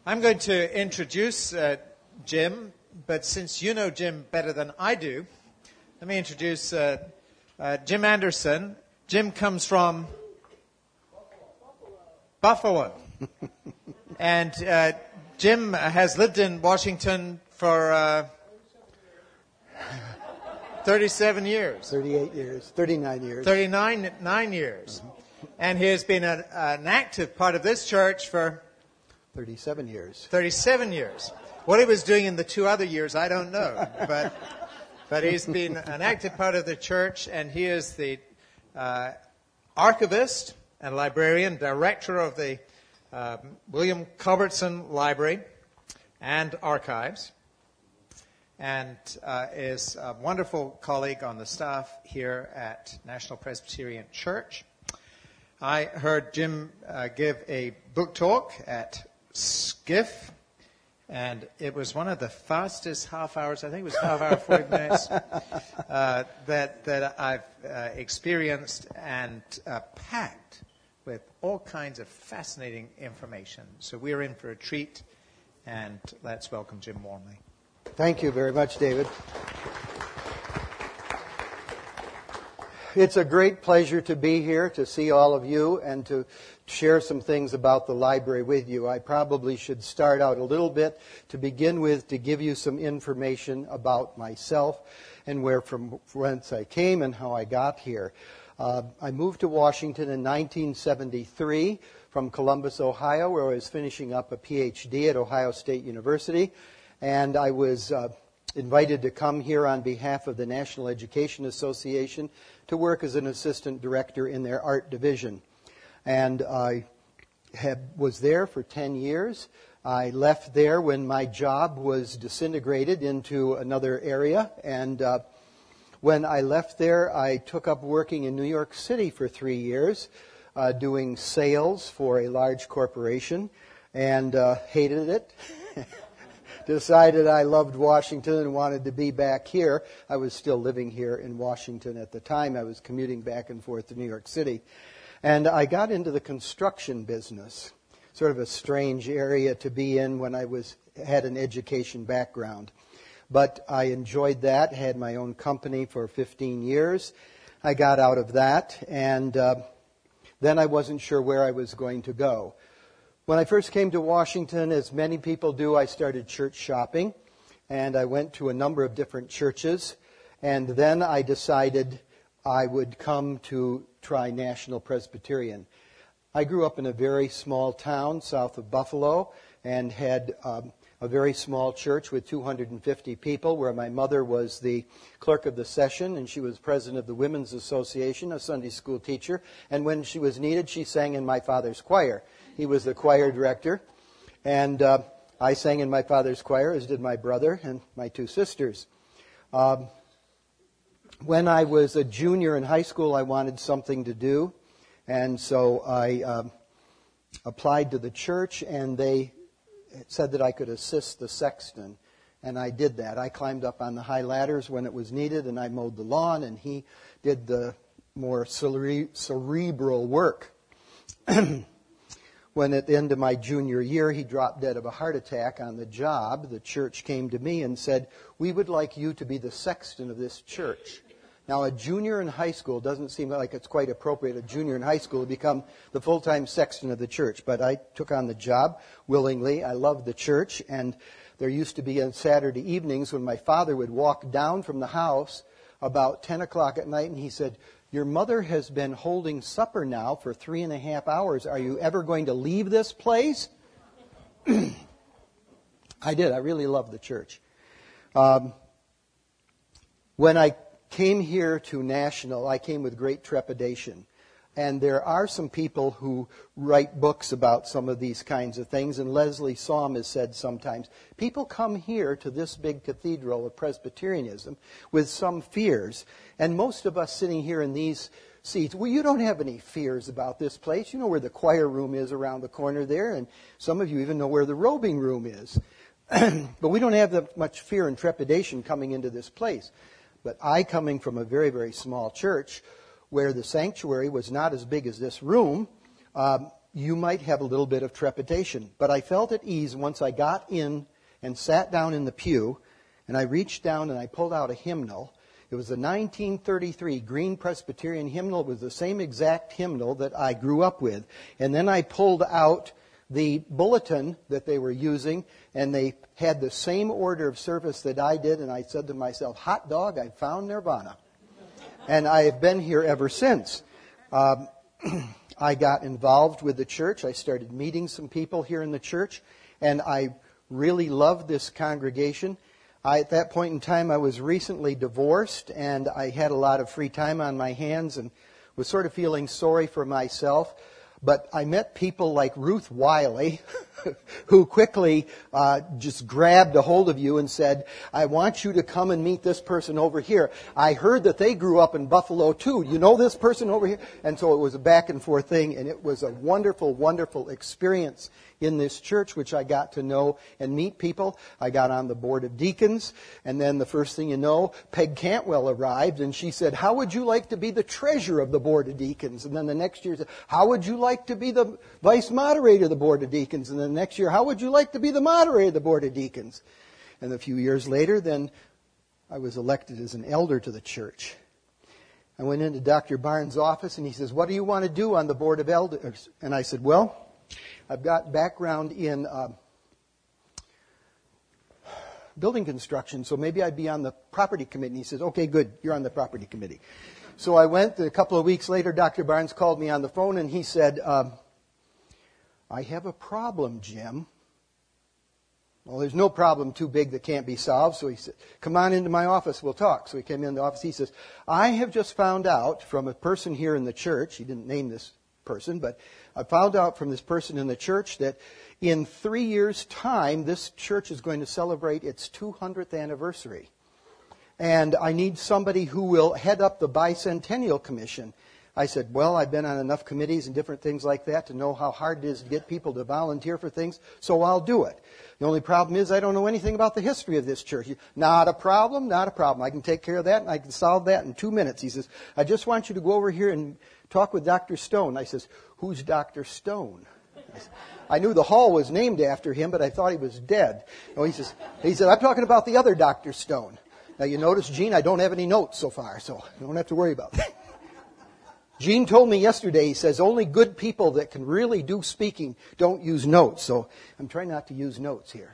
I'm going to introduce Jim, but since you know Jim better than I do, let me introduce Jim Anderson. Jim comes from Buffalo. And Jim has lived in Washington for 37 years. 38 years. 39 years. 39 years. And he has been an active part of this church for 37 years. 37 years. What he was doing in the 2 other years, I don't know. But he's been an active part of the church, and he is the archivist and librarian, director of the William Culbertson Library and Archives, and is a wonderful colleague on the staff here at National Presbyterian Church. I heard Jim give a book talk at SCIF, and it was one of the fastest half hours, I think it was half hour, 40 minutes, that I've experienced, and packed with all kinds of fascinating information. So we're in for a treat, and let's welcome Jim warmly. Thank you very much, David. It's a great pleasure to be here, to see all of you, and to share some things about the library with you. I probably should start out a little bit to begin with, to give you some information about myself and whence I came and how I got here. I moved to Washington in 1973 from Columbus, Ohio, where I was finishing up a PhD at Ohio State University. And I was invited to come here on behalf of the National Education Association to work as an assistant director in their art division. And I was there for 10 years. I left there when my job was disintegrated into another area. And when I left there, I took up working in New York City for 3 years, doing sales for a large corporation, and hated it. Decided I loved Washington and wanted to be back here. I was still living here in Washington at the time. I was commuting back and forth to New York City. And I got into the construction business, sort of a strange area to be in when I had an education background. But I enjoyed that, had my own company for 15 years. I got out of that, and then I wasn't sure where I was going to go. When I first came to Washington, as many people do, I started church shopping, and I went to a number of different churches, and then I decided I would come to try National Presbyterian. I grew up in a very small town south of Buffalo and had a very small church with 250 people, where my mother was the clerk of the session, and she was president of the Women's Association, a Sunday school teacher, and when she was needed, she sang in my father's choir. He was the choir director, and I sang in my father's choir, as did my brother and my 2 sisters. When I was a junior in high school, I wanted something to do, and so I applied to the church, and they said that I could assist the sexton, and I did that. I climbed up on the high ladders when it was needed, and I mowed the lawn, and he did the more cerebral work. When at the end of my junior year, he dropped dead of a heart attack on the job, the church came to me and said, "We would like you to be the sexton of this church." Now, a junior in high school doesn't seem like it's quite appropriate, a junior in high school, to become the full-time sexton of the church. But I took on the job willingly. I loved the church. And there used to be on Saturday evenings when my father would walk down from the house about 10 o'clock at night, and he said, "Your mother has been holding supper now for 3.5 hours. Are you ever going to leave this place?" I did. I really loved the church. When I came here to National, I came with great trepidation. And there are some people who write books about some of these kinds of things, and Leslie Saum has said sometimes, people come here to this big cathedral of Presbyterianism with some fears, and most of us sitting here in these seats, well, you don't have any fears about this place. You know where the choir room is around the corner there, and some of you even know where the robing room is. But we don't have that much fear and trepidation coming into this place. But I, coming from a very, very small church, where the sanctuary was not as big as this room, you might have a little bit of trepidation. But I felt at ease once I got in and sat down in the pew, and I reached down and I pulled out a hymnal. It was the 1933 Green Presbyterian hymnal. It was the same exact hymnal that I grew up with. And then I pulled out the bulletin that they were using, and they had the same order of service that I did, and I said to myself, hot dog, I found Nirvana. And I have been here ever since. I got involved with the church. I started meeting some people here in the church, and I really loved this congregation. At that point in time, I was recently divorced, and I had a lot of free time on my hands and was sort of feeling sorry for myself. But I met people like Ruth Wiley, who quickly just grabbed a hold of you and said, I want you to come and meet this person over here. I heard that they grew up in Buffalo too. You know this person over here? And so it was a back and forth thing, and it was a wonderful, wonderful experience in this church, which I got to know and meet people. I got on the board of deacons, and then the first thing you know, Peg Cantwell arrived, and she said, how would you like to be the treasurer of the board of deacons? And then the next year, how would you like to be the vice moderator of the board of deacons? And then the next year, how would you like to be the moderator of the board of deacons? And a few years later, then I was elected as an elder to the church. I went into Dr. Barnes' office, and he says, what do you want to do on the board of elders? And I said, well, I've got background in building construction, so maybe I'd be on the property committee. And he says, okay, good, you're on the property committee. So I went. A couple of weeks later, Dr. Barnes called me on the phone, and he said, I have a problem, Jim. Well, there's no problem too big that can't be solved. So he said, come on into my office, we'll talk. So he came in the office. He says, I have just found out from a person here in the church, he didn't name this person, but I found out from this person in the church that in 3 years' time, this church is going to celebrate its 200th anniversary. And I need somebody who will head up the Bicentennial Commission. I said, well, I've been on enough committees and different things like that to know how hard it is to get people to volunteer for things, so I'll do it. The only problem is I don't know anything about the history of this church. Not a problem, not a problem. I can take care of that, and I can solve that in 2 minutes. He says, I just want you to go over here and talk with Dr. Stone. I says, who's Dr. Stone? I knew the hall was named after him, but I thought he was dead. No, he said, I'm talking about the other Dr. Stone. Now, you notice, Gene, I don't have any notes so far, so you don't have to worry about that. Gene told me yesterday, he says, only good people that can really do speaking don't use notes. So I'm trying not to use notes here.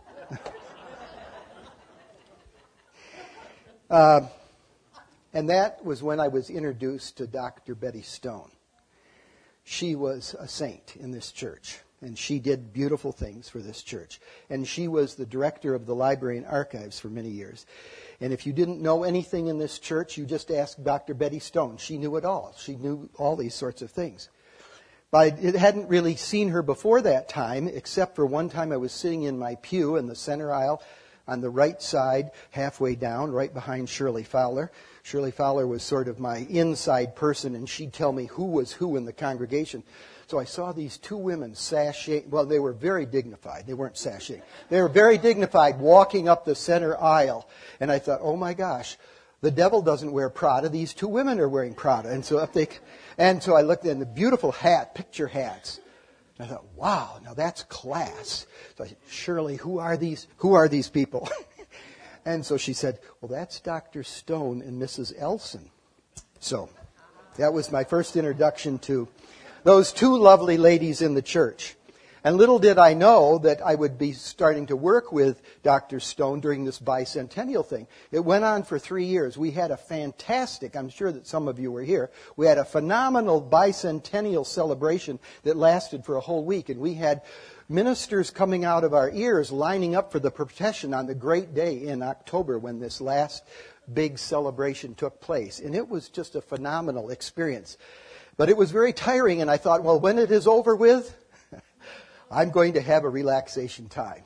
And that was when I was introduced to Dr. Betty Stone. She was a saint in this church, and she did beautiful things for this church. And she was the director of the library and archives for many years. And if you didn't know anything in this church, you just asked Dr. Betty Stone. She knew it all. She knew all these sorts of things. But I hadn't really seen her before that time, except for one time I was sitting in my pew in the center aisle on the right side, halfway down, right behind Shirley Fowler. Shirley Fowler was sort of my inside person, and she'd tell me who was who in the congregation. So I saw these two women sashaying. Well, they were very dignified. They weren't sashaying. They were very dignified walking up the center aisle. And I thought, oh my gosh, the devil doesn't wear Prada. These two women are wearing Prada. And so I looked in the beautiful picture hats. And I thought, wow, now that's class. So I said, Shirley, who are these people? And so she said, well, that's Dr. Stone and Mrs. Elson. So that was my first introduction to those two lovely ladies in the church. And little did I know that I would be starting to work with Dr. Stone during this bicentennial thing. It went on for 3 years. We had a fantastic, I'm sure that some of you were here, we had a phenomenal bicentennial celebration that lasted for a whole week. And we had ministers coming out of our ears lining up for the procession on the great day in October when this last big celebration took place. And it was just a phenomenal experience. But it was very tiring, and I thought, well, when it is over with, I'm going to have a relaxation time.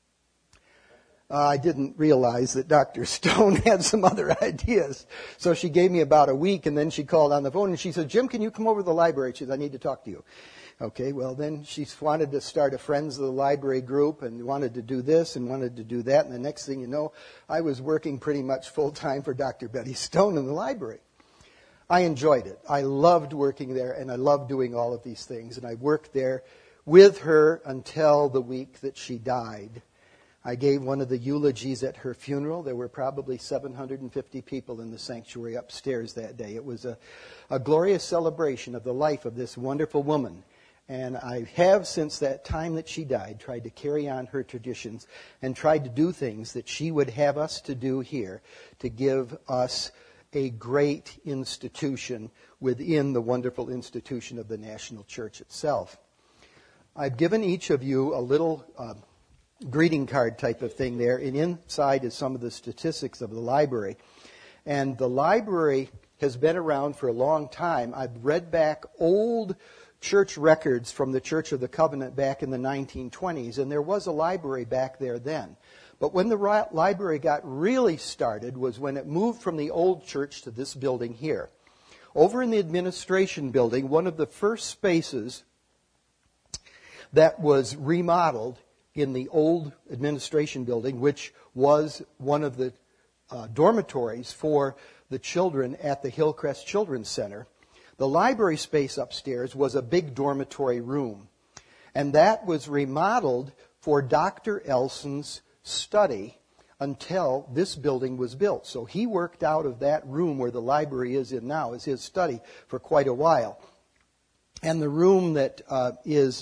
I didn't realize that Dr. Stone had some other ideas. So she gave me about a week, and then she called on the phone, and she said, Jim, can you come over to the library? She said, I need to talk to you. Okay, well, then she wanted to start a Friends of the Library group and wanted to do this and wanted to do that. And the next thing you know, I was working pretty much full-time for Dr. Betty Stone in the library. I enjoyed it. I loved working there, and I loved doing all of these things. And I worked there with her until the week that she died. I gave one of the eulogies at her funeral. There were probably 750 people in the sanctuary upstairs that day. It was a glorious celebration of the life of this wonderful woman. And I have, since that time that she died, tried to carry on her traditions and tried to do things that she would have us to do here to give us a great institution within the wonderful institution of the National Church itself. I've given each of you a little greeting card type of thing there, and inside is some of the statistics of the library. And the library has been around for a long time. I've read back old church records from the Church of the Covenant back in the 1920s, and there was a library back there then. But when the library got really started was when it moved from the old church to this building here. Over in the administration building, one of the first spaces that was remodeled in the old administration building, which was one of the dormitories for the children at the Hillcrest Children's Center, the library space upstairs was a big dormitory room. And that was remodeled for Dr. Elson's study until this building was built. So he worked out of that room where the library is in now as his study for quite a while. And the room that is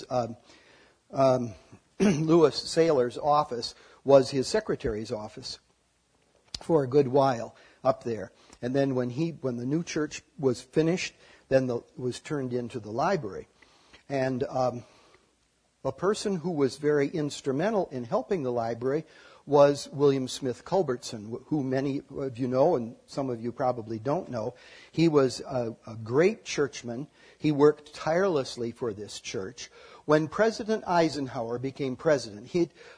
Lewis Saylor's office was his secretary's office for a good while up there. And then when the new church was finished, then it was turned into the library. And a person who was very instrumental in helping the library was William Smith Culbertson, who many of you know and some of you probably don't know. He was a great churchman. He worked tirelessly for this church. When President Eisenhower became president,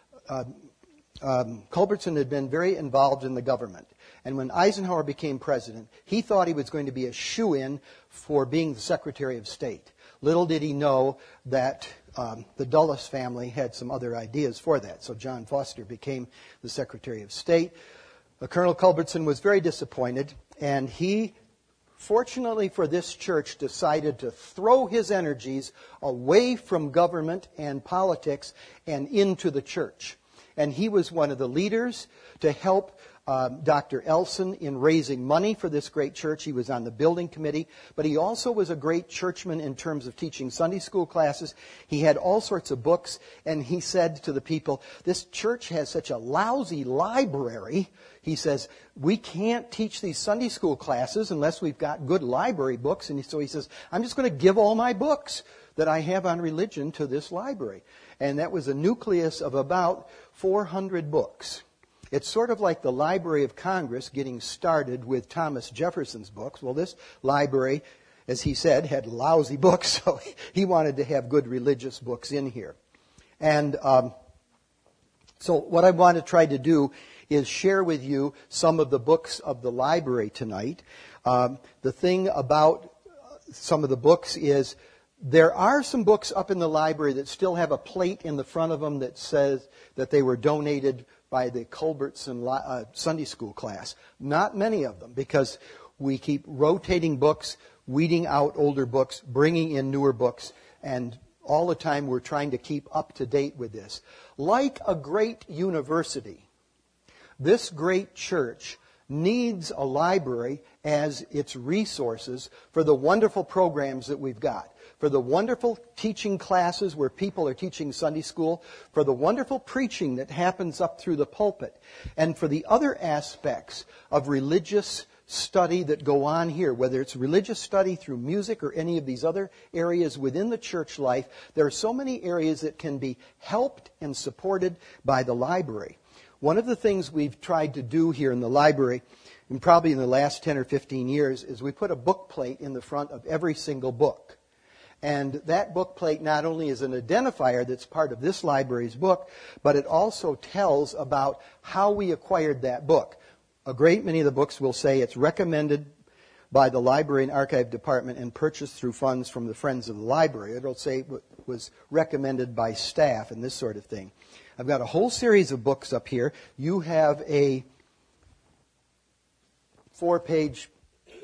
Culbertson had been very involved in the government. And when Eisenhower became president, he thought he was going to be a shoo-in for being the Secretary of State. Little did he know that the Dulles family had some other ideas for that. So John Foster became the Secretary of State. Colonel Culbertson was very disappointed, and he, fortunately for this church, decided to throw his energies away from government and politics and into the church. And he was one of the leaders to help Dr. Elson in raising money for this great church. He was on the building committee, but he also was a great churchman in terms of teaching Sunday school classes. He had all sorts of books, and he said to the people, this church has such a lousy library. He says, we can't teach these Sunday school classes unless we've got good library books. And so he says, I'm just going to give all my books that I have on religion to this library. And that was a nucleus of about 400 books. It's sort of like the Library of Congress getting started with Thomas Jefferson's books. Well, this library, as he said, had lousy books, so he wanted to have good religious books in here. And so what I want to try to do is share with you some of the books of the library tonight. The thing about some of the books is there are some books up in the library that still have a plate in the front of them that says that they were donated by the Culbertson Sunday school class. Not many of them, because we keep rotating books, weeding out older books, bringing in newer books, and all the time we're trying to keep up to date with this. Like a great university, this great church needs a library as its resources for the wonderful programs that we've got, for the wonderful teaching classes where people are teaching Sunday school, for the wonderful preaching that happens up through the pulpit, and for the other aspects of religious study that go on here, whether it's religious study through music or any of these other areas within the church life. There are so many areas that can be helped and supported by the library. One of the things we've tried to do here in the library, and probably in the last 10 or 15 years, is we put a book plate in the front of every single book. And that book plate not only is an identifier that's part of this library's book, but it also tells about how we acquired that book. A great many of the books will say it's recommended by the Library and Archive Department and purchased through funds from the Friends of the Library. It'll say it was recommended by staff and this sort of thing. I've got a whole series of books up here. You have a 4-page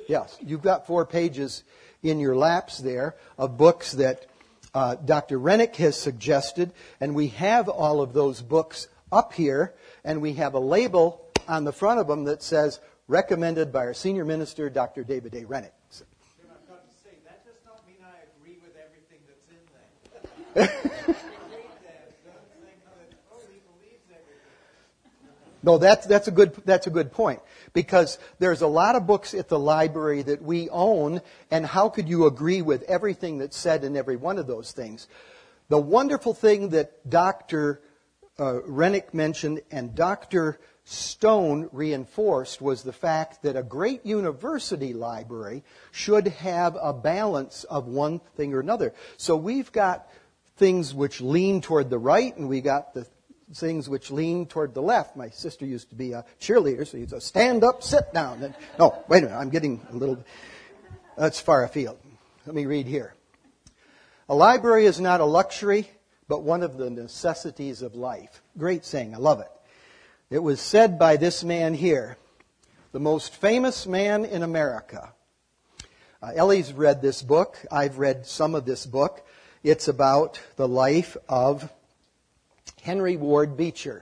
Yes, you've got 4 pages in your laps there of books that Dr. Rennick has suggested, and we have all of those books up here, and we have a label on the front of them that says, recommended by our senior minister, Dr. David A. Rennick. Jim, I've got to say, that does not mean I agree with everything that's in there. Read that. Don't think that, oh, he believes everything. No, that's a good point, because there's a lot of books at the library that we own, and how could you agree with everything that's said in every one of those things? The wonderful thing that Dr. Rennick mentioned and Dr. Stone reinforced was the fact that a great university library should have a balance of one thing or another. So we've got things which lean toward the right, and we got the things which lean toward the left. My sister used to be a cheerleader, so you'd say, stand up, sit down. And, no, wait a minute, I'm getting a little, that's far afield. Let me read here. A library is not a luxury, but one of the necessities of life. Great saying, I love it. It was said by this man here, the most famous man in America. Ellie's read this book. I've read some of this book. It's about the life of Henry Ward Beecher.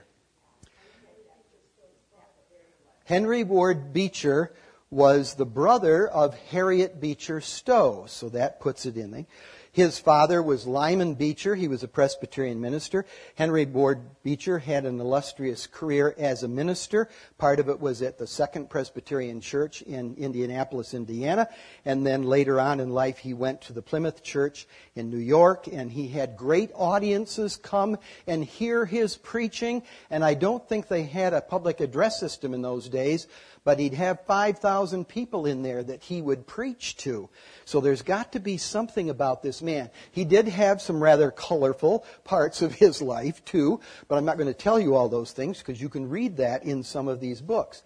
Henry Ward Beecher was the brother of Harriet Beecher Stowe, so that puts it in there. His father was Lyman Beecher. He was a Presbyterian minister. Henry Ward Beecher had an illustrious career as a minister. Part of it was at the Second Presbyterian Church in Indianapolis, Indiana. And then later on in life, he went to the Plymouth Church in New York. And he had great audiences come and hear his preaching. And I don't think they had a public address system in those days, but he'd have 5,000 people in there that he would preach to. So there's got to be something about this man. He did have some rather colorful parts of his life too, but I'm not going to tell you all those things because you can read that in some of these books.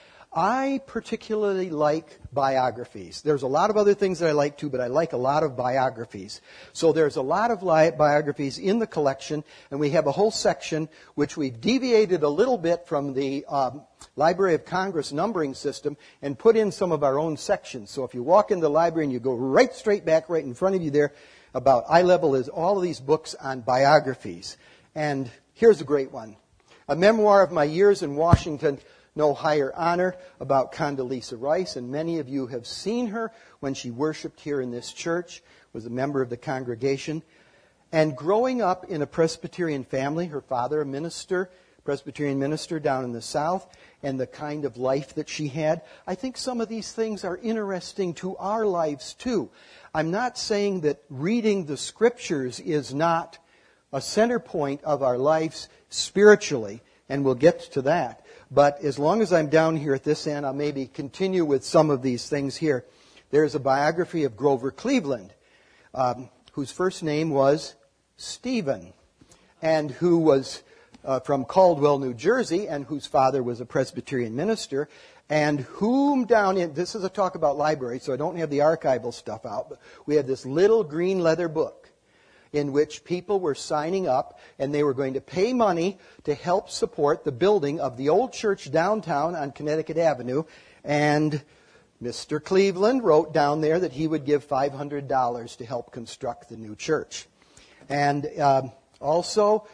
I particularly like biographies. There's a lot of other things that I like too, but I like a lot of biographies. So there's a lot of biographies in the collection, and we have a whole section which we've deviated a little bit from the Library of Congress numbering system and put in some of our own sections. So if you walk in the library and you go right straight back right in front of you there, about eye level is all of these books on biographies. And here's a great one. A memoir of my years in Washington, no higher honor, about Condoleezza Rice, and many of you have seen her when she worshiped here in this church, was a member of the congregation. And growing up in a Presbyterian family, her father a minister, Presbyterian minister down in the South, and the kind of life that she had, I think some of these things are interesting to our lives too. I'm not saying that reading the Scriptures is not a center point of our lives spiritually, and we'll get to that. But as long as I'm down here at this end, I'll maybe continue with some of these things here. There's a biography of Grover Cleveland, whose first name was Stephen, and who was from Caldwell, New Jersey, and whose father was a Presbyterian minister, and whom down in, this is a talk about library, so I don't have the archival stuff out, but we have this little green leather book in which people were signing up, and they were going to pay money to help support the building of the old church downtown on Connecticut Avenue. And Mr. Cleveland wrote down there that he would give $500 to help construct the new church. And also,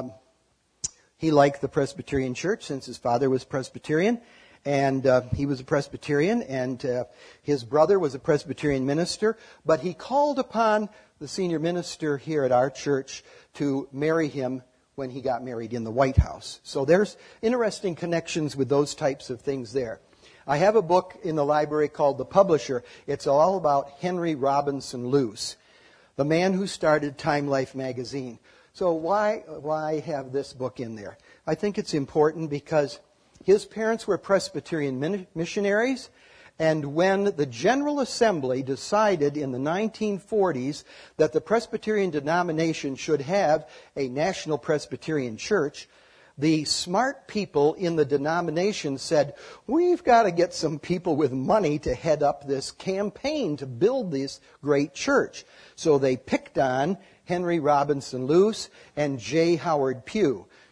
he liked the Presbyterian Church since his father was Presbyterian. And he was a Presbyterian, and his brother was a Presbyterian minister. But he called upon the senior minister here at our church to marry him when he got married in the White House. So there's interesting connections with those types of things there. I have a book in the library called The Publisher. It's all about Henry Robinson Luce, the man who started Time Life magazine. So why have this book in there? I think it's important because his parents were Presbyterian missionaries, and when the General Assembly decided in the 1940s that the Presbyterian denomination should have a national Presbyterian church, the smart people in the denomination said, we've got to get some people with money to head up this campaign to build this great church. So they picked on Henry Robinson Luce and J. Howard Pugh.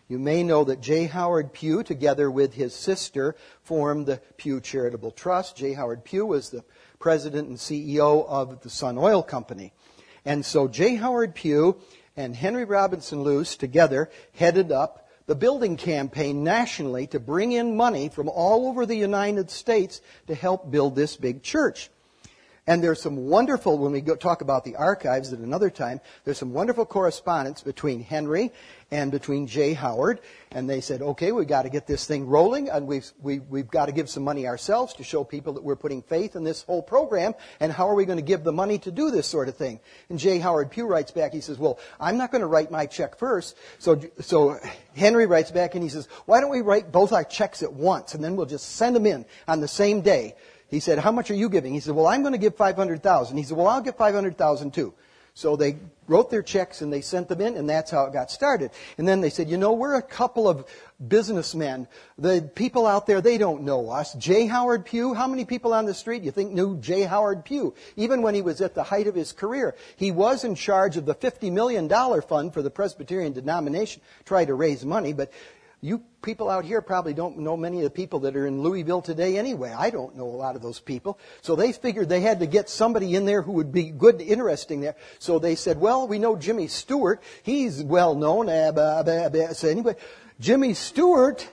You may know that J. Howard Pugh, together with his sister, formed the Pugh Charitable Trust. J. Howard Pugh was the president and CEO of the Sun Oil Company. And so J. Howard Pugh and Henry Robinson Luce together headed up the building campaign nationally to bring in money from all over the United States to help build this big church. And there's some wonderful, when we talk about the archives at another time, there's some wonderful correspondence between Henry and between J. Howard. And they said, okay, we've got to get this thing rolling, and we've got to give some money ourselves to show people that we're putting faith in this whole program. And how are we going to give the money to do this sort of thing? And J. Howard Pugh writes back, he says, well, I'm not going to write my check first. So Henry writes back and he says, why don't we write both our checks at once, and then we'll just send them in on the same day. He said, how much are you giving? He said, well, I'm going to give $500,000. He said, well, I'll give $500,000 too. So they wrote their checks and they sent them in, and that's how it got started. And then they said, we're a couple of businessmen. The people out there, they don't know us. J. Howard Pugh, how many people on the street you think knew J. Howard Pugh? Even when he was at the height of his career. He was in charge of the $50 million fund for the Presbyterian denomination, try to raise money, but you people out here probably don't know many of the people that are in Louisville today anyway. I don't know a lot of those people. So they figured they had to get somebody in there who would be good, interesting there. So they said, well, we know Jimmy Stewart. He's well known. So anyway, Jimmy Stewart,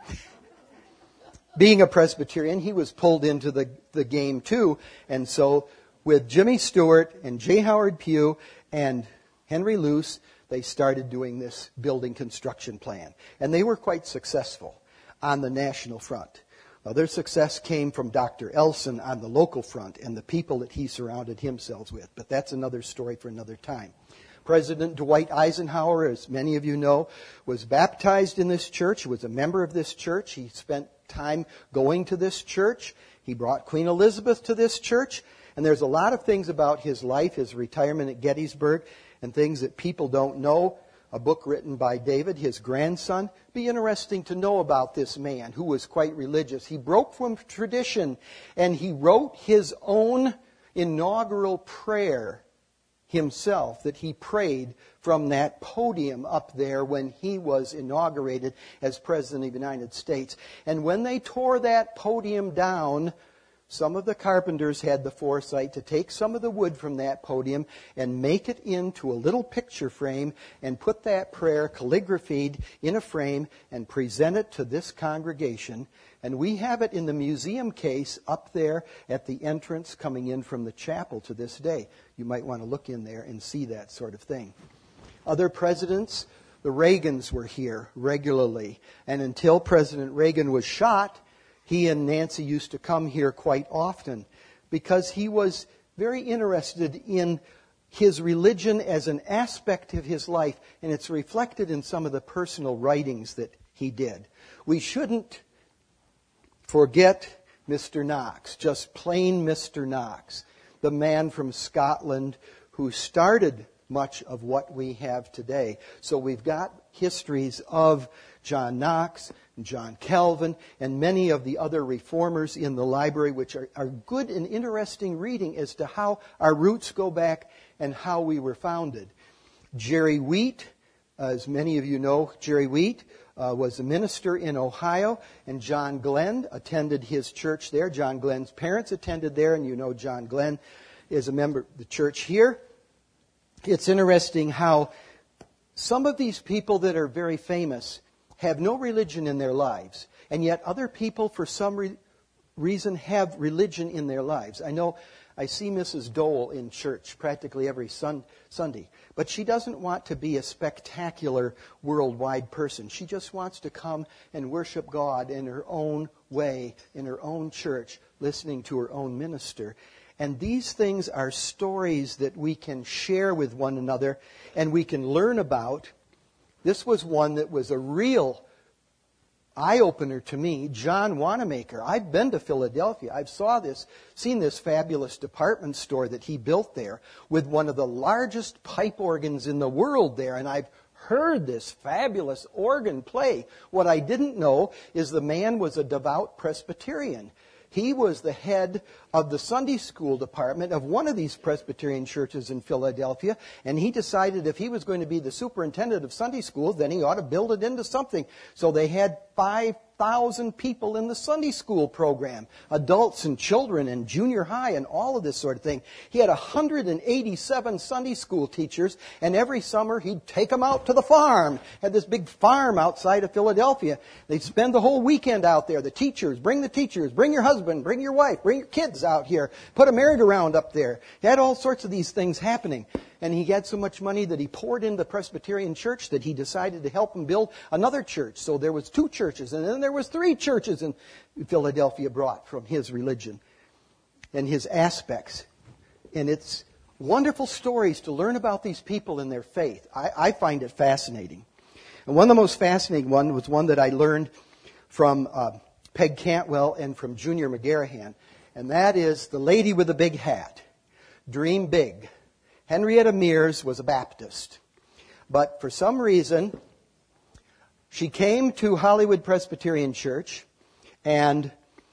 being a Presbyterian, he was pulled into the game too. And so with Jimmy Stewart and J. Howard Pugh and Henry Luce, they started doing this building construction plan. And they were quite successful on the national front. Now, their success came from Dr. Elson on the local front and the people that he surrounded himself with. But that's another story for another time. President Dwight Eisenhower, as many of you know, was baptized in this church. He was a member of this church. He spent time going to this church. He brought Queen Elizabeth to this church. And there's a lot of things about his life, his retirement at Gettysburg, and things that people don't know. A book written by David, his grandson. Be interesting to know about this man who was quite religious. He broke from tradition and he wrote his own inaugural prayer himself that he prayed from that podium up there when he was inaugurated as President of the United States. And when they tore that podium down, some of the carpenters had the foresight to take some of the wood from that podium and make it into a little picture frame and put that prayer calligraphied in a frame and present it to this congregation. And we have it in the museum case up there at the entrance coming in from the chapel to this day. You might want to look in there and see that sort of thing. Other presidents, the Reagans were here regularly. And until President Reagan was shot, he and Nancy used to come here quite often because he was very interested in his religion as an aspect of his life, and it's reflected in some of the personal writings that he did. We shouldn't forget Mr. Knox, just plain Mr. Knox, the man from Scotland who started much of what we have today. So we've got histories of John Knox, John Calvin, and many of the other reformers in the library, which are good and interesting reading as to how our roots go back and how we were founded. Jerry Wheat, as many of you know, Jerry Wheat was a minister in Ohio, and John Glenn attended his church there. John Glenn's parents attended there, and you know John Glenn is a member of the church here. It's interesting how some of these people that are very famous have no religion in their lives, and yet other people, for some reason, have religion in their lives. I know I see Mrs. Dole in church practically every Sunday, but she doesn't want to be a spectacular worldwide person. She just wants to come and worship God in her own way, in her own church, listening to her own minister. And these things are stories that we can share with one another and we can learn about. This was one that was a real eye-opener to me, John Wanamaker. I've been to Philadelphia. I've seen this fabulous department store that he built there with one of the largest pipe organs in the world there. And I've heard this fabulous organ play. What I didn't know is the man was a devout Presbyterian. He was the head of the Sunday school department of one of these Presbyterian churches in Philadelphia, and he decided if he was going to be the superintendent of Sunday schools, then he ought to build it into something. So they had 5,000 people in the Sunday school program, adults and children and junior high and all of this sort of thing. He had 187 Sunday school teachers, and every summer he'd take them out to the farm. Had this big farm outside of Philadelphia. They'd spend the whole weekend out there. The teachers, bring your husband, bring your wife, bring your kids out here. Put a merry-go-round up there. He had all sorts of these things happening. And he had so much money that he poured into the Presbyterian church that he decided to help him build another church. So there was 2 churches, and then there was 3 churches in Philadelphia brought from his religion and his aspects. And it's wonderful stories to learn about these people and their faith. I find it fascinating. And one of the most fascinating one was one that I learned from Peg Cantwell and from Junior McGarahan. And that is the lady with the big hat. Dream big. Henrietta Mears was a Baptist. But for some reason, she came to Hollywood Presbyterian Church, and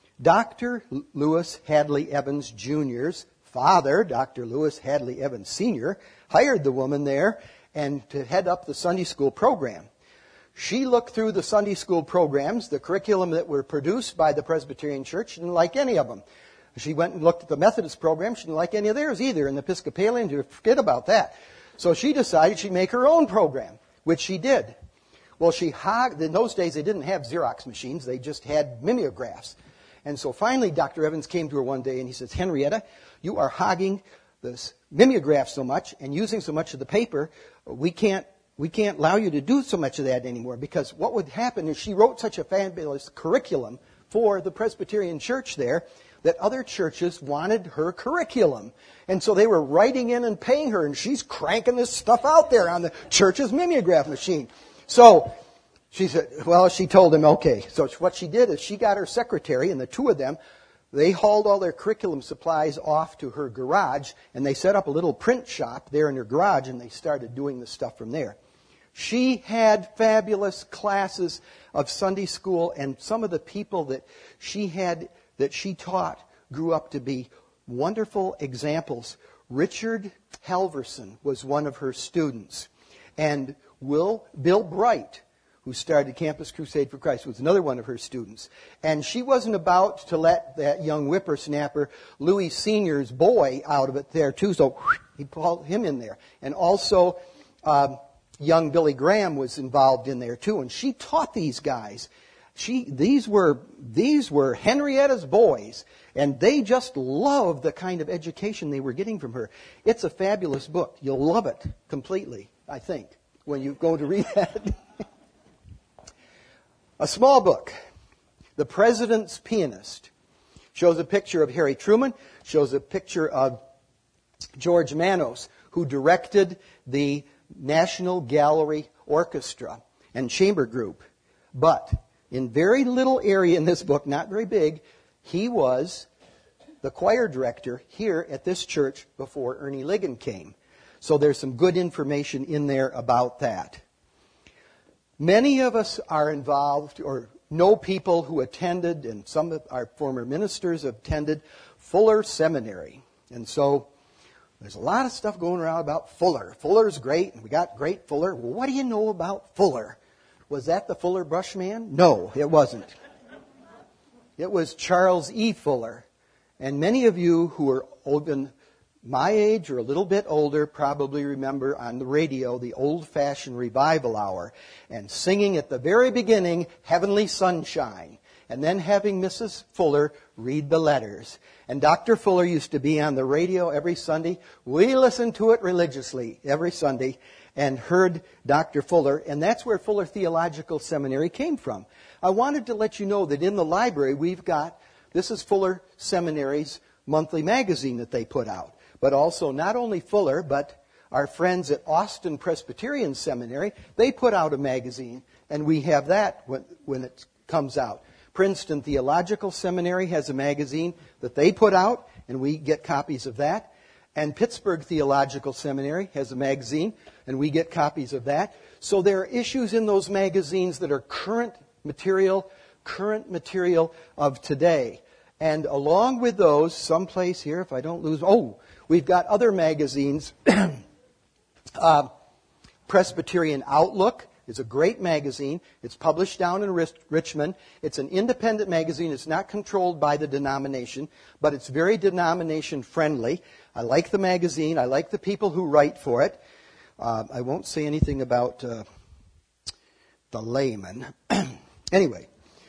Dr. Lewis Hadley Evans Jr.'s father, Dr. Lewis Hadley Evans Sr., hired the woman there and to head up the Sunday school program. She looked through the Sunday school programs, the curriculum that were produced by the Presbyterian Church. She didn't like any of them. She went and looked at the Methodist program. She didn't like any of theirs either. And the Episcopalian, forget about that. So she decided she'd make her own program, which she did. Well, in those days, they didn't have Xerox machines. They just had mimeographs. And so finally, Dr. Evans came to her one day and he says, Henrietta, you are hogging this mimeograph so much and using so much of the paper, we can't allow you to do so much of that anymore, because what would happen is she wrote such a fabulous curriculum for the Presbyterian Church there that other churches wanted her curriculum. And so they were writing in and paying her, and she's cranking this stuff out there on the church's mimeograph machine. So she told him, okay. So what she did is she got her secretary, and the 2 of them, they hauled all their curriculum supplies off to her garage, and they set up a little print shop there in her garage, and they started doing the stuff from there. She had fabulous classes of Sunday school, and some of the people that she taught grew up to be wonderful examples. Richard Halverson was one of her students. And Bill Bright, who started Campus Crusade for Christ, was another one of her students. And she wasn't about to let that young whippersnapper, Louis Sr.'s boy, out of it there too. So he pulled him in there. And also young Billy Graham was involved in there too. And she taught these guys. These were Henrietta's boys, and they just loved the kind of education they were getting from her. It's a fabulous book. You'll love it completely, I think, when you go to read that. A small book, The President's Pianist, shows a picture of Harry Truman, shows a picture of George Manos, who directed the National Gallery Orchestra and Chamber Group. But in very little area in this book, not very big, he was the choir director here at this church before Ernie Ligon came. So there's some good information in there about that. Many of us are involved or know people who attended, and some of our former ministers have attended, Fuller Seminary. And so there's a lot of stuff going around about Fuller. Fuller's great, and we got great Fuller. Well, what do you know about Fuller? Was that the Fuller Brush Man? No, it wasn't. It was Charles E. Fuller. And many of you who are older, my age or a little bit older, probably remember on the radio the old-fashioned revival hour and singing at the very beginning, Heavenly Sunshine, and then having Mrs. Fuller read the letters. And Dr. Fuller used to be on the radio every Sunday. We listened to it religiously every Sunday and heard Dr. Fuller, and that's where Fuller Theological Seminary came from. I wanted to let you know that in the library this is Fuller Seminary's monthly magazine that they put out. But also not only Fuller, but our friends at Austin Presbyterian Seminary, they put out a magazine, and we have that when it comes out. Princeton Theological Seminary has a magazine that they put out, and we get copies of that. And Pittsburgh Theological Seminary has a magazine, and we get copies of that. So there are issues in those magazines that are current material of today. And along with those, someplace here, if I don't lose, we've got other magazines. Presbyterian Outlook is a great magazine. It's published down in Richmond. It's an independent magazine. It's not controlled by the denomination, but it's very denomination friendly. I like the magazine. I like the people who write for it. I won't say anything about the layman. Anyway,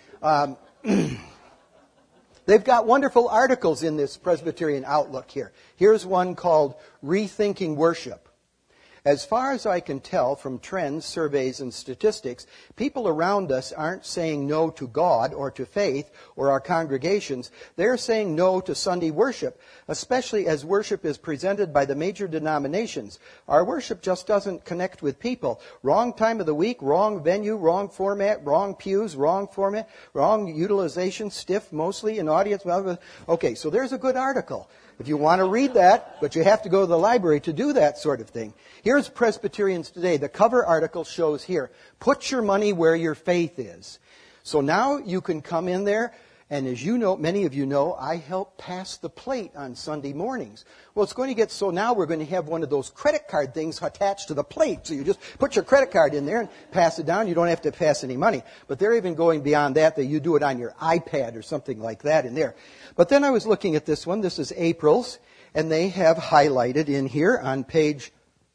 they've got wonderful articles in this Presbyterian Outlook here. Here's one called Rethinking Worship. As far as I can tell from trends, surveys, and statistics, people around us aren't saying no to God or to faith or our congregations. They're saying no to Sunday worship, especially as worship is presented by the major denominations. Our worship just doesn't connect with people. Wrong time of the week, wrong venue, wrong format, wrong pews, wrong format, wrong utilization, stiff mostly in audience. Okay, so there's a good article. If you want to read that, but you have to go to the library to do that sort of thing. Here's Presbyterians Today. The cover article shows here, put your money where your faith is. So now you can come in there, and as you know, many of you know, I help pass the plate on Sunday mornings. Well, it's going to get so now we're going to have one of those credit card things attached to the plate. So you just put your credit card in there and pass it down. You don't have to pass any money. But they're even going beyond that you do it on your iPad or something like that in there. But then I was looking at this one. This is April's, and they have highlighted in here on page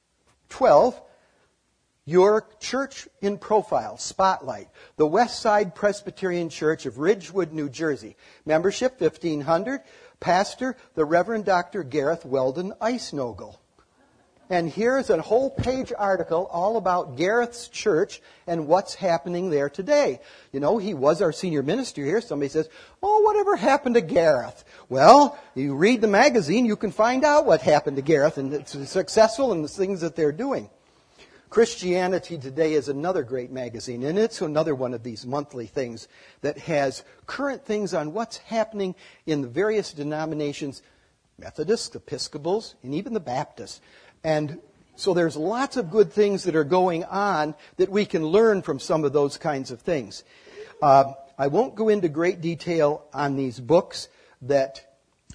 12, your church in profile, spotlight. The West Side Presbyterian Church of Ridgewood, New Jersey. Membership, 1,500. Pastor, the Reverend Dr. Gareth Weldon Eisnogel. And here's a whole page article all about Gareth's church and what's happening there today. You know, he was our senior minister here. Somebody says, whatever happened to Gareth? Well, you read the magazine, you can find out what happened to Gareth, and it's successful in the things that they're doing. Christianity Today is another great magazine, and it's another one of these monthly things that has current things on what's happening in the various denominations, Methodists, Episcopals, and even the Baptists. And so there's lots of good things that are going on that we can learn from some of those kinds of things. I won't go into great detail on these books that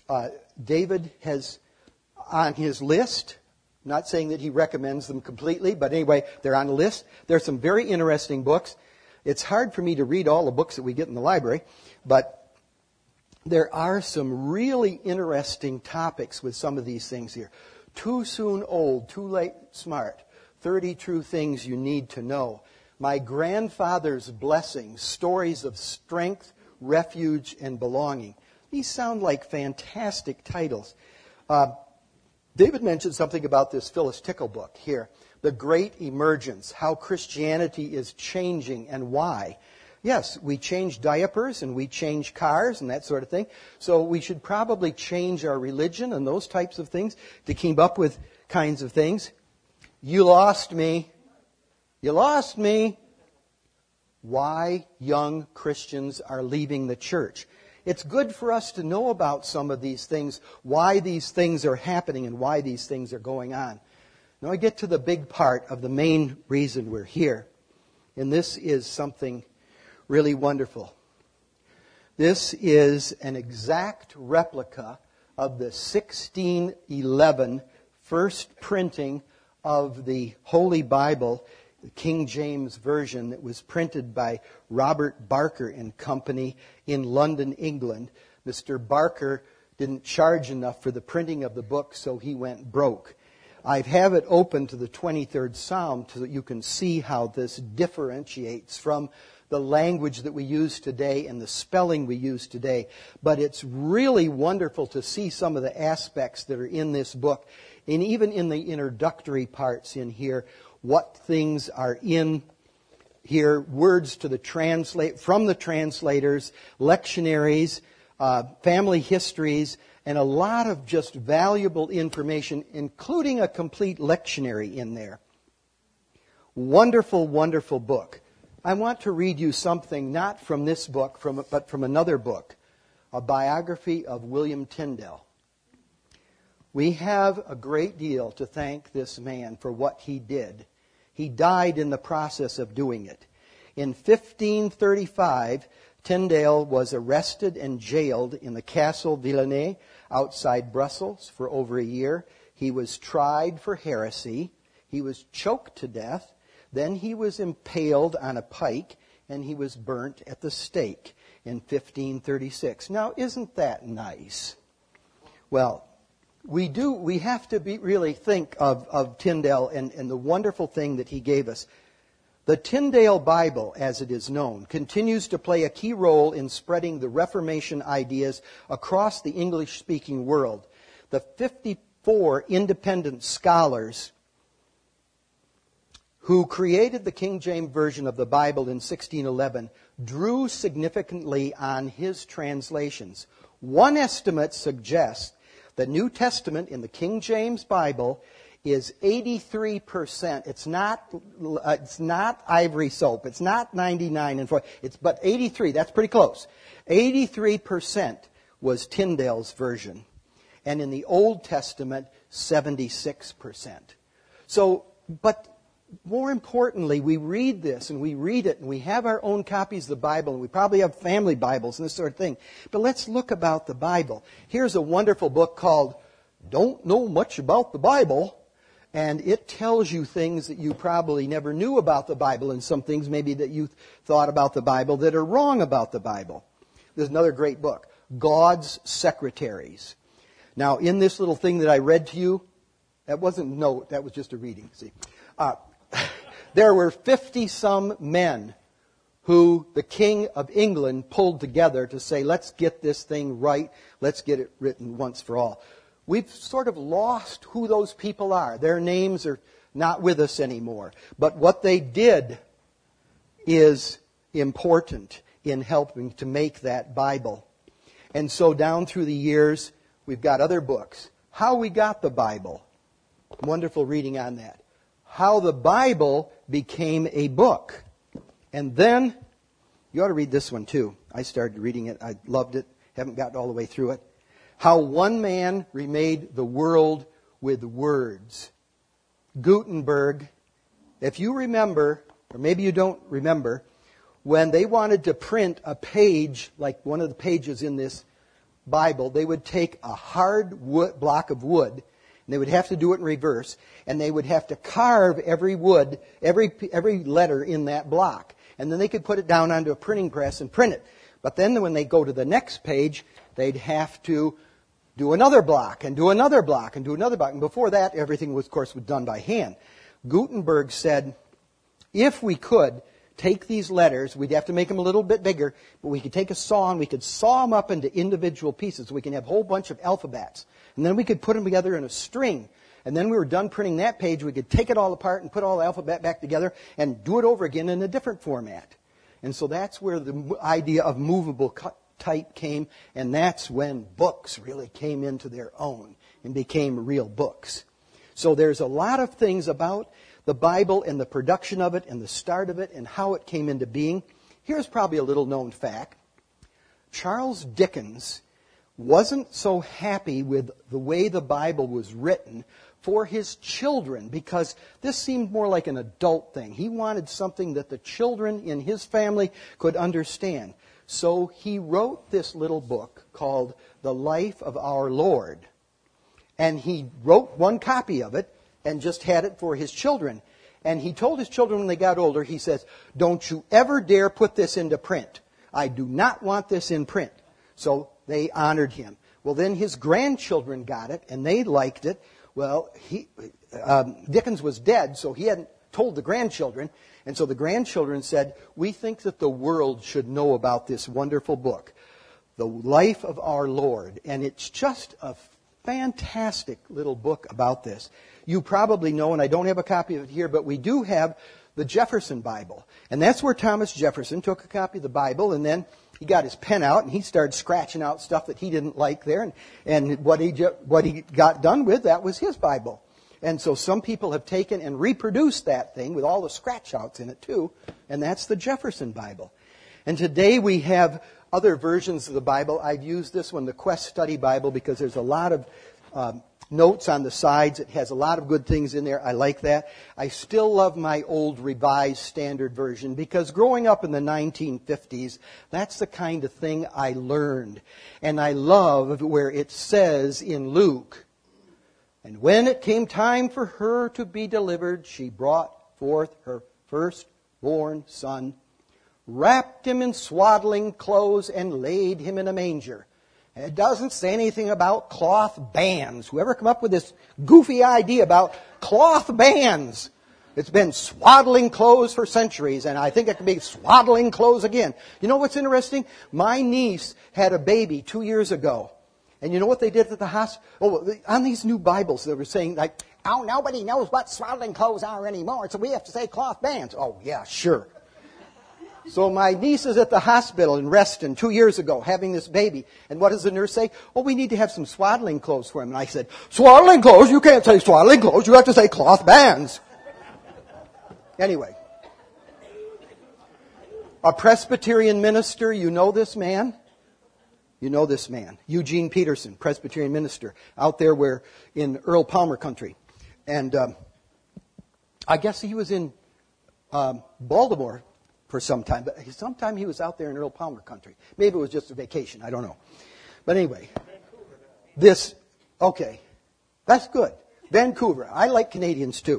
David has on his list. I'm not saying that he recommends them completely, but anyway, they're on the list. There are some very interesting books. It's hard for me to read all the books that we get in the library, but there are some really interesting topics with some of these things here. Too soon old, too late smart. 30 true things you need to know. My grandfather's blessings, stories of strength, refuge, and belonging. These sound like fantastic titles. David mentioned something about this Phyllis Tickle book here. The Great Emergence, how Christianity is changing and why. Yes, we change diapers and we change cars and that sort of thing. So we should probably change our religion and those types of things to keep up with kinds of things. You lost me. You lost me. Why young Christians are leaving the church. It's good for us to know about some of these things, why these things are happening and why these things are going on. Now I get to the big part of the main reason we're here. And this is something really wonderful. This is an exact replica of the 1611 first printing of the Holy Bible, the King James Version, that was printed by Robert Barker and Company in London, England. Mr. Barker didn't charge enough for the printing of the book, so he went broke. I have it open to the 23rd Psalm so that you can see how this differentiates from the language that we use today and the spelling we use today. But it's really wonderful to see some of the aspects that are in this book, and even in the introductory parts in here, what things are in here, words to the from the translators, lectionaries, family histories, and a lot of just valuable information, including a complete lectionary in there. Wonderful, wonderful book. I want to read you something not from this book, but from another book, a biography of William Tyndale. We have a great deal to thank this man for what he did. He died in the process of doing it. In 1535, Tyndale was arrested and jailed in the Castle Villeneuve outside Brussels for over a year. He was tried for heresy. He was choked to death. Then he was impaled on a pike, and he was burnt at the stake in 1536. Now, isn't that nice? Well, we have to really think of Tyndale and the wonderful thing that he gave us. The Tyndale Bible, as it is known, continues to play a key role in spreading the Reformation ideas across the English-speaking world. The 54 independent scholars who created the King James Version of the Bible in 1611 drew significantly on his translations. One estimate suggests the New Testament in the King James Bible is 83%. It's not ivory soap. It's not 99 and 4. But 83. That's pretty close. 83% was Tyndale's version, and in the Old Testament, 76%. So, but more importantly, we read this and we read it and we have our own copies of the Bible and we probably have family Bibles and this sort of thing. But let's look about the Bible. Here's a wonderful book called Don't Know Much About the Bible. And it tells you things that you probably never knew about the Bible, and some things maybe that you thought about the Bible that are wrong about the Bible. There's another great book, God's Secretaries. Now, in this little thing that I read to you, that was just a reading, see. There were 50-some men who the King of England pulled together to say, let's get this thing right, let's get it written once for all. We've sort of lost who those people are. Their names are not with us anymore. But what they did is important in helping to make that Bible. And so down through the years, we've got other books. How we got the Bible. Wonderful reading on that. How the Bible became a book. And then, you ought to read this one too. I started reading it. I loved it. Haven't gotten all the way through it. How one man remade the world with words. Gutenberg, if you remember, or maybe you don't remember, when they wanted to print a page, like one of the pages in this Bible, they would take a hard block of wood, and they would have to do it in reverse, and they would have to carve every letter in that block. And then they could put it down onto a printing press and print it. But then when they go to the next page, they'd have to do another block and do another block and do another block. And before that, everything was, of course, done by hand. Gutenberg said, if we could take these letters, we'd have to make them a little bit bigger, but we could take a saw and we could saw them up into individual pieces. We can have a whole bunch of alphabets. And then we could put them together in a string. And then we were done printing that page, we could take it all apart and put all the alphabet back together and do it over again in a different format. And so that's where the idea of movable type came, and that's when books really came into their own and became real books. So there's a lot of things about the Bible and the production of it and the start of it and how it came into being. Here's probably a little known fact. Charles Dickens wasn't so happy with the way the Bible was written for his children, because this seemed more like an adult thing. He wanted something that the children in his family could understand. So he wrote this little book called The Life of Our Lord. And he wrote one copy of it and just had it for his children. And he told his children when they got older, he says, don't you ever dare put this into print. I do not want this in print. So they honored him. Well, then his grandchildren got it and they liked it. Well, Dickens was dead, so he hadn't told the grandchildren. And so the grandchildren said, we think that the world should know about this wonderful book, The Life of Our Lord. And it's just a fantastic little book about this. You probably know, and I don't have a copy of it here, but we do have the Jefferson Bible. And that's where Thomas Jefferson took a copy of the Bible, and then he got his pen out and he started scratching out stuff that he didn't like there. And what he got done with, that was his Bible. And so some people have taken and reproduced that thing with all the scratch outs in it too. And that's the Jefferson Bible. And today we have other versions of the Bible. I've used this one, the Quest Study Bible, because there's a lot of notes on the sides. It has a lot of good things in there. I like that. I still love my old Revised Standard Version because growing up in the 1950s, that's the kind of thing I learned. And I love where it says in Luke, "And when it came time for her to be delivered, she brought forth her firstborn son, wrapped him in swaddling clothes, and laid him in a manger." It doesn't say anything about cloth bands. Whoever come up with this goofy idea about cloth bands? It's been swaddling clothes for centuries, and I think it can be swaddling clothes again. You know what's interesting? My niece had a baby 2 years ago. And you know what they did at the hospital? Oh, on these new Bibles, they were saying, like, "Oh, nobody knows what swaddling clothes are anymore, so we have to say cloth bands." Oh, yeah, sure. So my niece is at the hospital in Reston 2 years ago having this baby. And what does the nurse say? "Oh, we need to have some swaddling clothes for him." And I said, "Swaddling clothes? You can't say swaddling clothes. You have to say cloth bands." Anyway. A Presbyterian minister, you know this man? You know this man. Eugene Peterson, Presbyterian minister, out there where in Earl Palmer country. And I guess he was in Baltimore for some time, but sometime he was out there in Earl Palmer country. Maybe it was just a vacation, I don't know. But anyway, okay, that's good. Vancouver, I like Canadians too.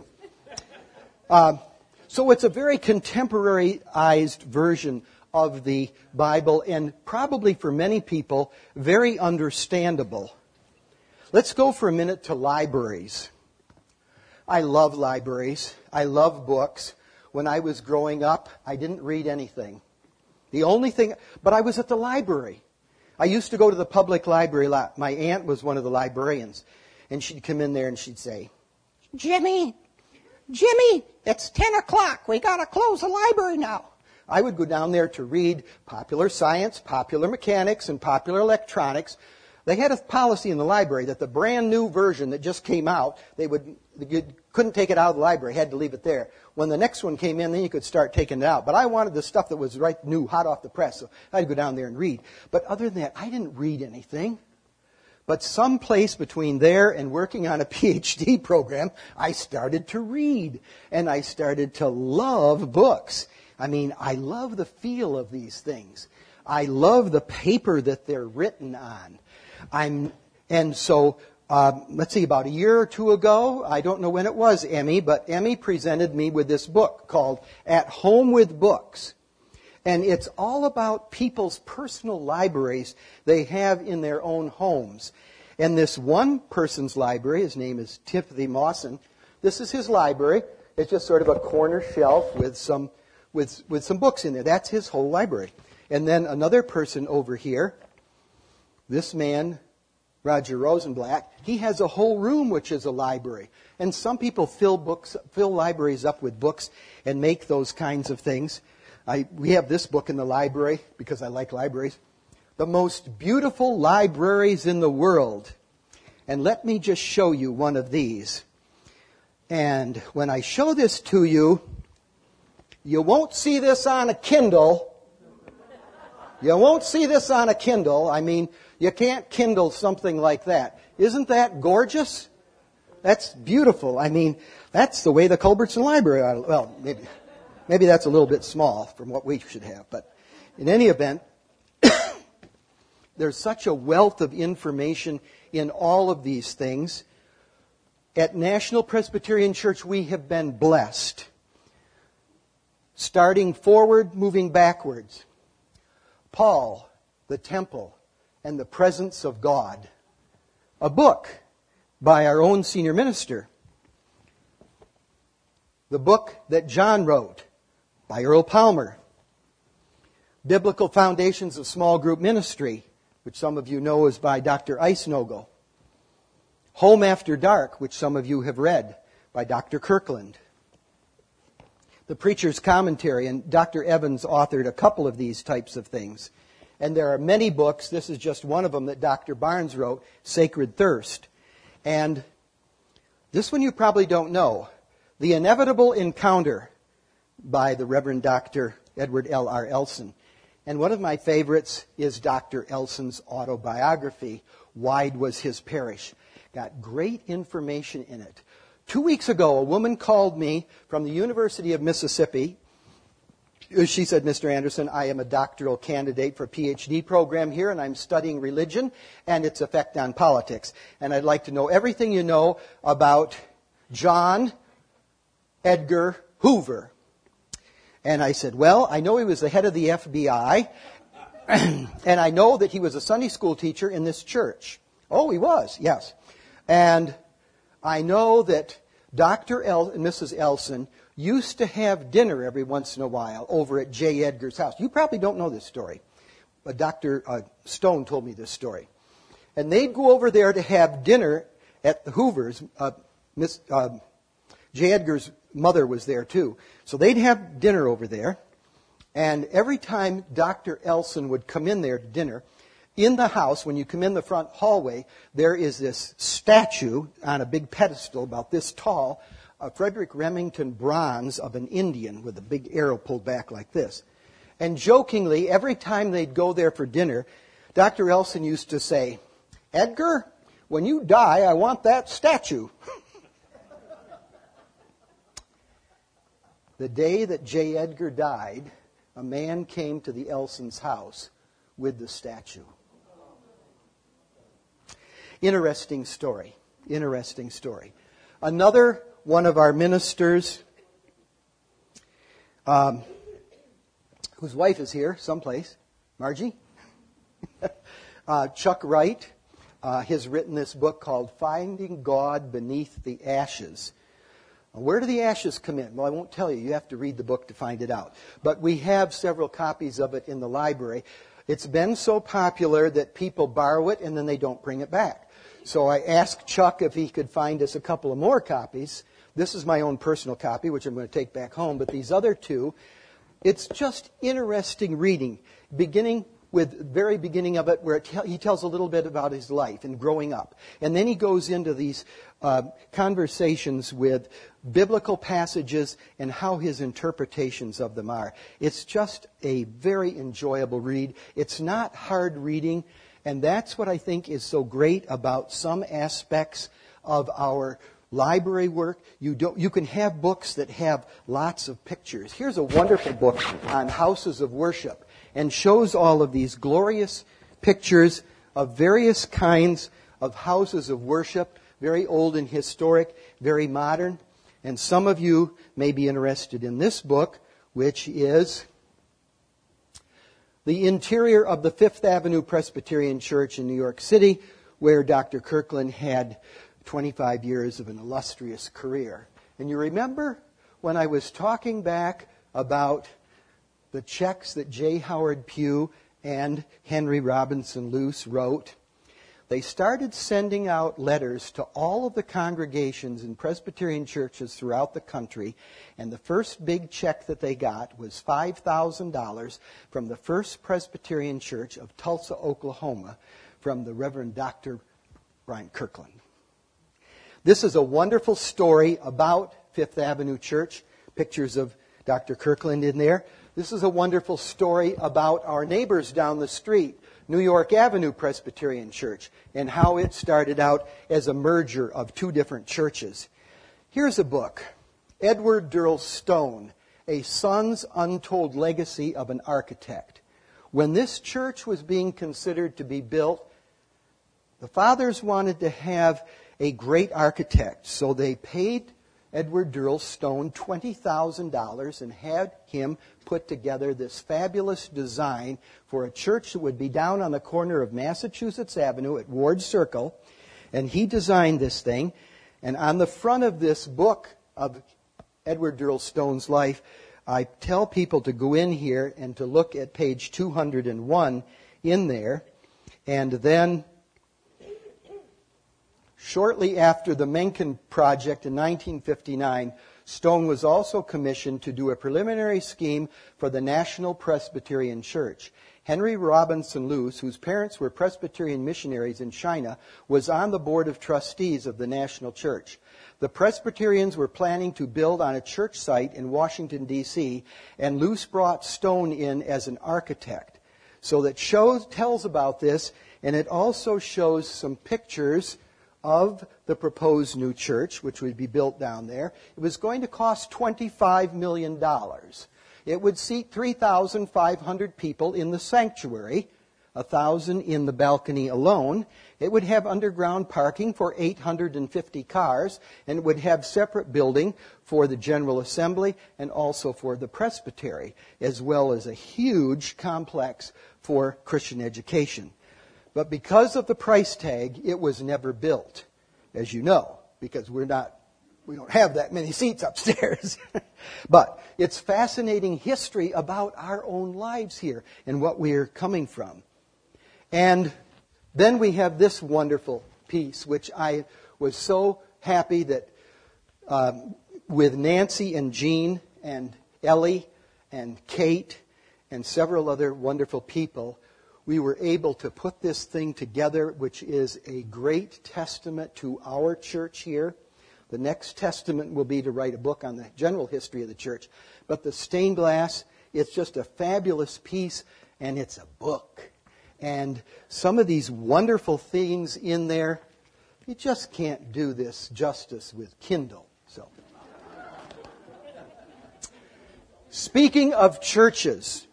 So it's a very contemporaryized version of the Bible, and probably for many people, very understandable. Let's go for a minute to libraries. I love libraries. I love books. When I was growing up, I didn't read anything. But I was at the library. I used to go to the public library a lot. My aunt was one of the librarians. And she'd come in there and she'd say, Jimmy, it's 10 o'clock. We got to close the library now." I would go down there to read Popular Science, Popular Mechanics, and Popular Electronics. They had a policy in the library that the brand new version that just came out, you couldn't take it out of the library, had to leave it there. When the next one came in, then you could start taking it out. But I wanted the stuff that was right new, hot off the press, so I'd go down there and read. But other than that, I didn't read anything. But someplace between there and working on a PhD program, I started to read. And I started to love books. I mean, I love the feel of these things. I love the paper that they're written on. Let's see, about a year or two ago, I don't know when it was, Emmy, but Emmy presented me with this book called At Home with Books. And it's all about people's personal libraries they have in their own homes. And this one person's library, his name is Timothy Mawson, this is his library. It's just sort of a corner shelf with some books in there. That's his whole library. And then another person over here, this man, Roger Rosenblatt, he has a whole room which is a library. And some people fill libraries up with books and make those kinds of things. We have this book in the library because I like libraries. The Most Beautiful Libraries in the World. And let me just show you one of these. And when I show this to you, you won't see this on a Kindle. You won't see this on a Kindle. I mean, you can't Kindle something like that. Isn't that gorgeous? That's beautiful. I mean, that's the way the Culbertson Library ought to, well, maybe that's a little bit small from what we should have. But in any event, there's such a wealth of information in all of these things. At National Presbyterian Church, we have been blessed. Starting forward, moving backwards. Paul, the Temple, and the Presence of God. A book by our own senior minister. The book that John wrote by Earl Palmer. Biblical Foundations of Small Group Ministry, which some of you know is by Dr. Eisnogel. Home After Dark, which some of you have read, by Dr. Kirkland. The Preacher's Commentary, and Dr. Evans authored a couple of these types of things. And there are many books. This is just one of them that Dr. Barnes wrote, Sacred Thirst. And this one you probably don't know. The Inevitable Encounter by the Reverend Dr. Edward L.R. Elson. And one of my favorites is Dr. Elson's autobiography, Wide Was His Parish. got great information in it. 2 weeks ago, a woman called me from the University of Mississippi. She said, Mr. Anderson, I am a doctoral candidate for a PhD program here, and I'm studying religion and its effect on politics. And I'd like to know everything you know about John Edgar Hoover. And I said, well, I know he was the head of the FBI, and I know that he was a Sunday school teacher in this church. Oh, he was, yes. And I know that Dr. and Mrs. Elson used to have dinner every once in a while over at J. Edgar's house. You probably don't know this story, but Dr. Stone told me this story. And they'd go over there to have dinner at the Hoovers. J. Edgar's mother was there too. So they'd have dinner over there. And every time Dr. Elson would come in there to dinner, in the house, when you come in the front hallway, there is this statue on a big pedestal about this tall, a Frederick Remington bronze of an Indian with a big arrow pulled back like this. And jokingly, every time they'd go there for dinner, Dr. Elson used to say, Edgar, when you die, I want that statue. The day that J. Edgar died, a man came to the Elsons' house with the statue. Interesting story. Interesting story. Another one of our ministers, whose wife is here someplace, Margie, Chuck Wright, has written this book called Finding God Beneath the Ashes. Where do the ashes come in? Well, I won't tell you. You have to read the book to find it out. But we have several copies of it in the library. It's been so popular that people borrow it and then they don't bring it back. So I asked Chuck if he could find us a couple of more copies. This is my own personal copy, which I'm going to take back home. But these other two, it's just interesting reading, beginning with the very beginning of it, where he tells a little bit about his life and growing up. And then he goes into these conversations with biblical passages and how his interpretations of them are. It's just a very enjoyable read. It's not hard reading, and that's what I think is so great about some aspects of our library work. You can have books that have lots of pictures. Here's a wonderful book on houses of worship, and shows all of these glorious pictures of various kinds of houses of worship, very old and historic, very modern. And some of you may be interested in this book, which is the interior of the Fifth Avenue Presbyterian Church in New York City, where Dr. Kirkland had 25 years of an illustrious career. And you remember when I was talking back about the checks that J. Howard Pugh and Henry Robinson Luce wrote? They started sending out letters to all of the congregations in Presbyterian churches throughout the country, and the first big check that they got was $5,000 from the First Presbyterian Church of Tulsa, Oklahoma, from the Reverend Dr. Brian Kirkland. This is a wonderful story about Fifth Avenue Church, pictures of Dr. Kirkland in there. This is a wonderful story about our neighbors down the street, New York Avenue Presbyterian Church, and how it started out as a merger of two different churches. Here's a book, Edward Durrell Stone, A Son's Untold Legacy of an Architect. When this church was being considered to be built, the fathers wanted to have a great architect, so they paid Edward Durrell Stone $20,000 and had him put together this fabulous design for a church that would be down on the corner of Massachusetts Avenue at Ward Circle. And he designed this thing. And on the front of this book of Edward Durrell Stone's life, I tell people to go in here and to look at page 201 in there. And then shortly after the Mencken project in 1959, Stone was also commissioned to do a preliminary scheme for the National Presbyterian Church. Henry Robinson Luce, whose parents were Presbyterian missionaries in China, was on the board of trustees of the National Church. The Presbyterians were planning to build on a church site in Washington, D.C., and Luce brought Stone in as an architect. So that tells about this, and it also shows some pictures of the proposed new church, which would be built down there. It was going to cost $25 million. It would seat 3,500 people in the sanctuary, 1,000 in the balcony alone. It would have underground parking for 850 cars, and it would have separate building for the General Assembly and also for the presbytery, as well as a huge complex for Christian education. But because of the price tag, it was never built, as you know, because we don't have that many seats upstairs. But it's fascinating history about our own lives here and what we're coming from. And then we have this wonderful piece, which I was so happy that with Nancy and Jean and Ellie and Kate and several other wonderful people, we were able to put this thing together, which is a great testament to our church here. The next testament will be to write a book on the general history of the church. But the stained glass, it's just a fabulous piece, and it's a book. And some of these wonderful things in there, you just can't do this justice with Kindle. So, speaking of churches,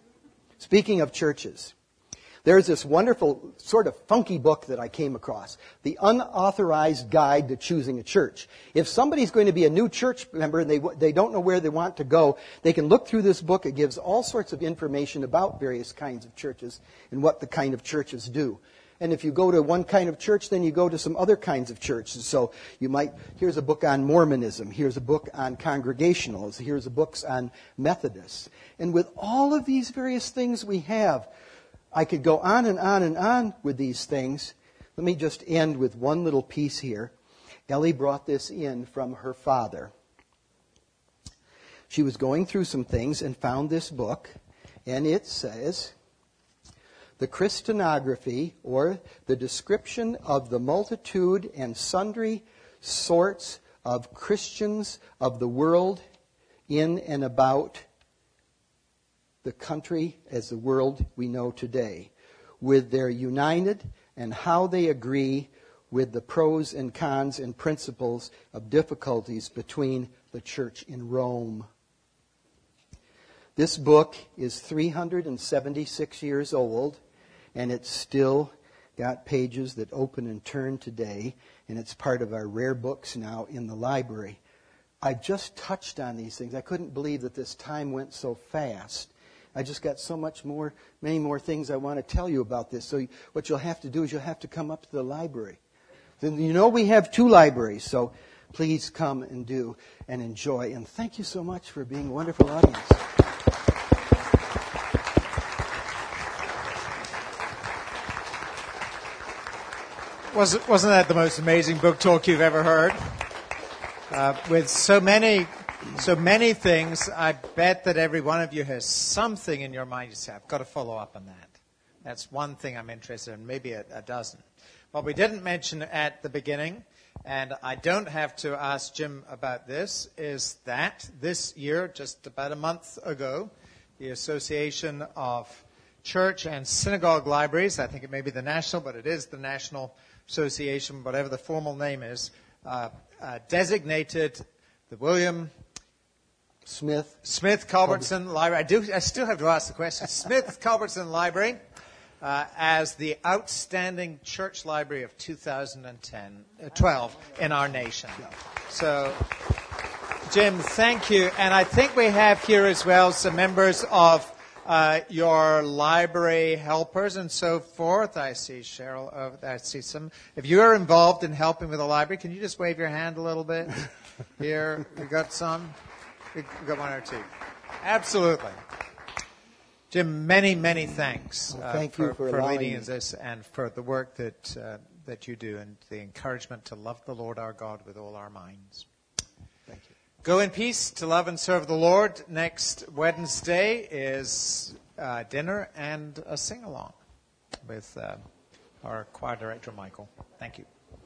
there's this wonderful sort of funky book that I came across, The Unauthorized Guide to Choosing a Church. If somebody's going to be a new church member and they don't know where they want to go, they can look through this book. It gives all sorts of information about various kinds of churches and what the kind of churches do. And if you go to one kind of church, then you go to some other kinds of churches. So here's a book on Mormonism, here's a book on Congregationals, here's a book on Methodists. And with all of these various things we have, I could go on and on and on with these things. Let me just end with one little piece here. Ellie brought this in from her father. She was going through some things and found this book, and it says, The Christianography, or the description of the multitude and sundry sorts of Christians of the world in and about the country as the world we know today, with their united and how they agree with the pros and cons and principles of difficulties between the church in Rome. This book is 376 years old, and it's still got pages that open and turn today, and it's part of our rare books now in the library. I just touched on these things. I couldn't believe that this time went so fast. I just got many more things I want to tell you about this. So what you'll have to do is you'll have to come up to the library. Then you know we have 2 libraries, so please come and do and enjoy. And thank you so much for being a wonderful audience. Wasn't that the most amazing book talk you've ever heard? With so many things, I bet that every one of you has something in your mind you say, I've got to follow up on that. That's one thing I'm interested in, maybe a dozen. What we didn't mention at the beginning, and I don't have to ask Jim about this, is that this year, just about a month ago, the Association of Church and Synagogue Libraries, I think it may be the National, but it is the National Association, whatever the formal name is, designated the William Smith Culbertson Library. I still have to ask the question. Smith Culbertson Library as the outstanding church library of 2012 in our nation. So, Jim, thank you. And I think we have here as well some members of your library helpers and so forth. I see Cheryl. I see some. If you are involved in helping with the library, can you just wave your hand a little bit? Here, we got some. We got 1 or 2. Absolutely. Jim, many, many thanks thank you for leading us and for the work that you do and the encouragement to love the Lord our God with all our minds. Thank you. Go in peace to love and serve the Lord. Next Wednesday is dinner and a sing-along with our choir director, Michael. Thank you.